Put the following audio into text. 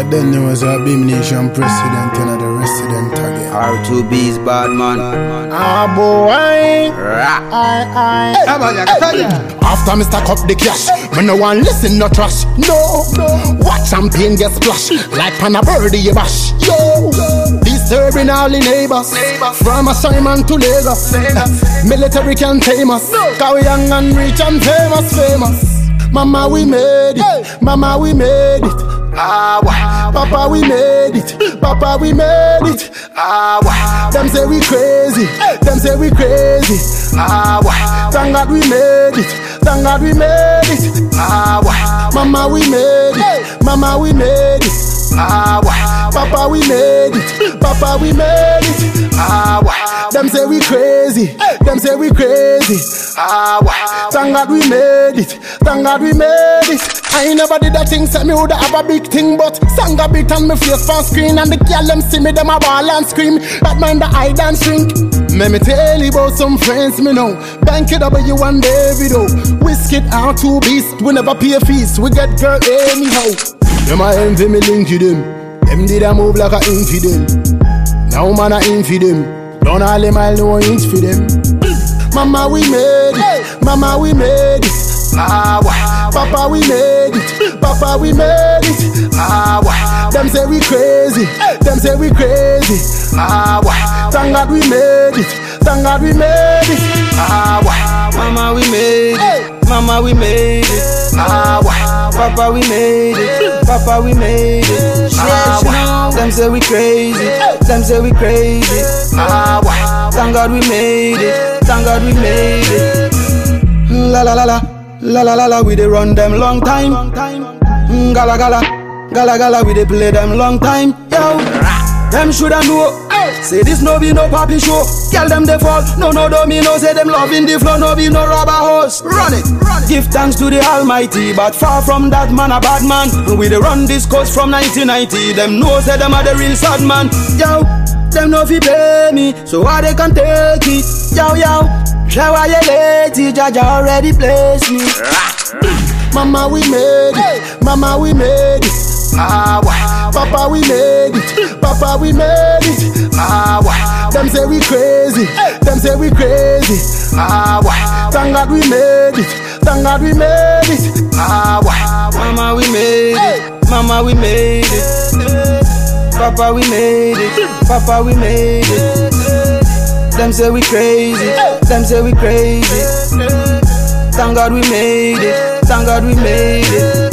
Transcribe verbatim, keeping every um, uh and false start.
then there was a Beam Nation president and the resident again. R two B's bad man. Ah boy, I, I, after me stack up the cash, when no one listen no trash. No, watch champagne get splash like pan a birdie you bash. Yo, disturbing all the neighbors, from a Simon to Lagos. Military can tame us, cause we young and rich and famous, famous. Mama we made it, mama we made it. Ah, wah. Papa we made it, Papa we made it. Ah, wah. Them say we crazy, them say we crazy. Ah, wah. Thank God we made it, thank God we made it. Ah, wah. Mama we made it, mama we made it. Ah, wah. Papa we made it, Papa we made it. Ah, wah. Them say we crazy, them say we crazy. Ah, wah. Thank God we made it, thank God we made it. I never did a thing, said me woulda have a big thing, but sang a bit on me face for screen, and the girl them see me, them a ball and scream. That mind the hide and shrink. Let me tell you about some friends me know. Banky W and Davido, Whiskey R two Beast. We never pay fees, we get girl anyhow. Them a envy me link to them. Them did a move like a infidel. Now man a infidel. Don't all them I know inch for them. Mama we made it, mama we made it. Ah, wah. Papa we made it, Papa we made it. Ah, wah. Them say we crazy, them say we crazy. Ah, wah. Thank God we made it, thank God we made it. Ah, wah. Mama we made it, mama we made it. Ah, wah. Papa we made it, Papa we made it. Ah, wah. Them say we crazy, them say we crazy. Ah, wah. Thank God we made it, thank God we made it. La la la la, la la la la, we dey run them long time. Mm, gala gala, gala gala, we dey play them long time. Yo, them shoulda know. Say this no be no poppy show. Girl them they fall, no no do me no. Say them loving the flow, no be no rubber hose. Run it, run it. Give thanks to the Almighty, but far from that man a bad man. We dey run this coast from nineteen ninety. Them know say them are the real sad man. Yo, them no fi pay me, so why they can take it? Yo yo, shower your lady, Jaja already placed me. Mama we made it, mama we made it. Ah, wah. Papa we made it, Papa we made it. Ah, wah. Them say we crazy, them say we crazy. Ah, wah. Thank God we made it, thank God we made it. Ah, wah. Mama we made it, mama we made it. Papa we made it, Papa we made it. Them say we crazy, them say we crazy. Thank God we made it, thank God we made it.